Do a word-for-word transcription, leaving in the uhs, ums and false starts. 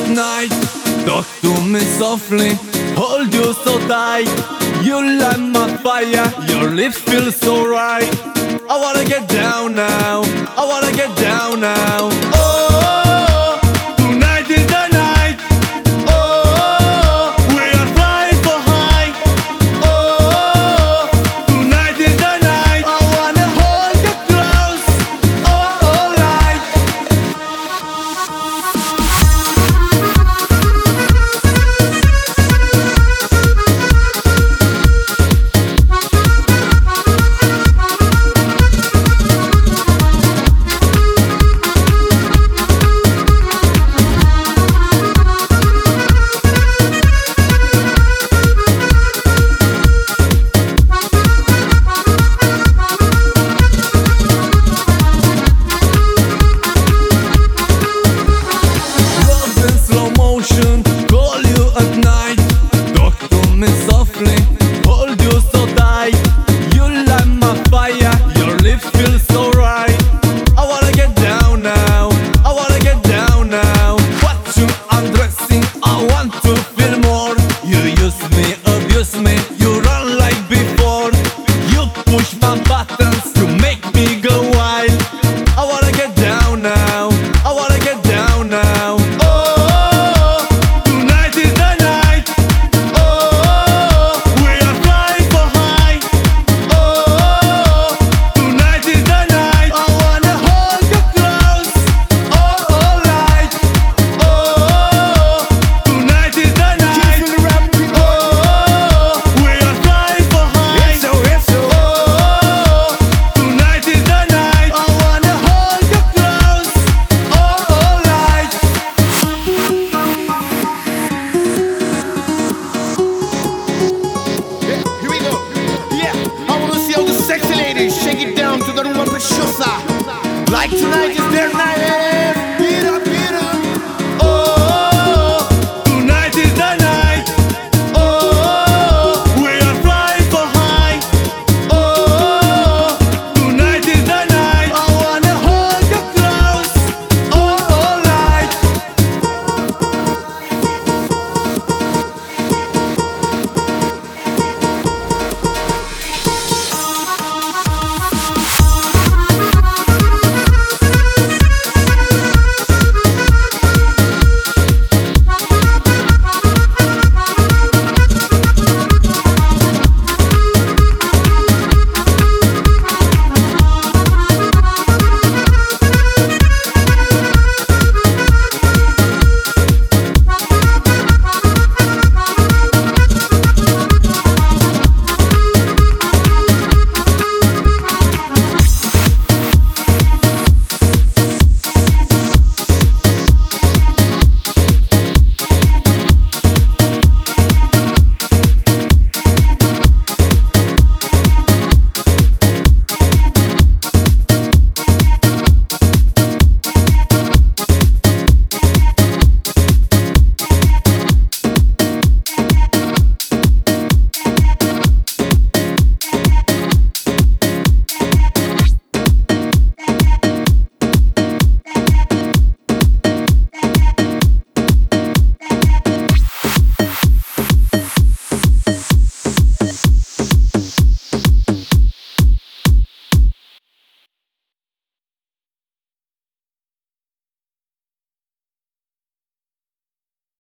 night. Talk to me softly, hold you so tight. You light my fire, your lips feel so right. I wanna get down now, I wanna get down now. Oh, tonight is the night. Oh, we are flying so high. Oh, tonight is the night. I wanna hold you close. Oh, alright. Call you at night, talk to me softly, hold you so tight. You light my fire, your lips feel so right. I wanna get down now, I wanna get down now. Watch you undressing, I want to feel more. You use me, abuse me, you run like before. You push my buttons, you make me go wild. I wanna get down now, I wanna get down now. Sexy ladies, shake it down to the rumba preciosa. Like tonight is their night.